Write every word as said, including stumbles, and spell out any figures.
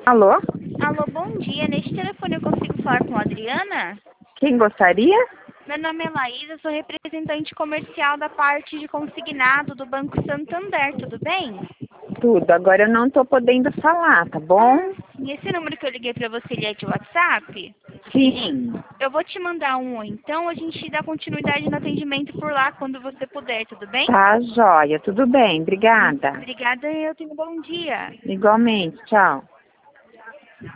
Alô? Alô, bom dia. Neste telefone eu consigo falar com a Adriana? Quem gostaria? Meu nome é Laísa, sou representante comercial da parte de consignado do Banco Santander, tudo bem? Tudo. Agora eu não estou podendo falar, tá bom? Ah, e esse número que eu liguei pra você, ele é de WhatsApp? Sim. Eu vou te mandar um, ou então a gente dá continuidade no atendimento por lá quando você puder, tudo bem? Tá, joia. Tudo bem. Obrigada. Obrigada, eu tenho um bom dia. Igualmente. Tchau.